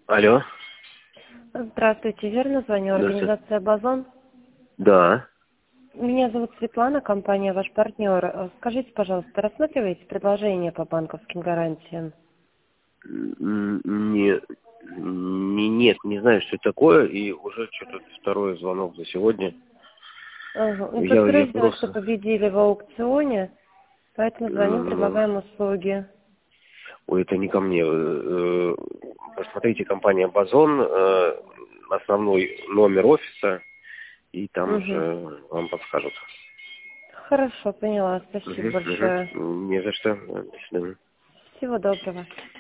Алло. Здравствуйте, верно звоню, Здравствуйте. организация «Базон». Да. Меня зовут Светлана, компания «Ваш партнер». Скажите, пожалуйста, рассматриваете предложение по банковским гарантиям? Нет, не знаю, что это такое, и уже что-то второй звонок за сегодня. Ага. Ну, Я подтвердила, что просто... победили в аукционе, поэтому звоним, м, предлагаем услуги. Ой, это не ко мне. Посмотрите, компания «Базон», основной номер офиса, и там Угу. уже вам подскажут. Хорошо, поняла. Спасибо Угу, большое. угу. Не за что. До свидания. Всего доброго.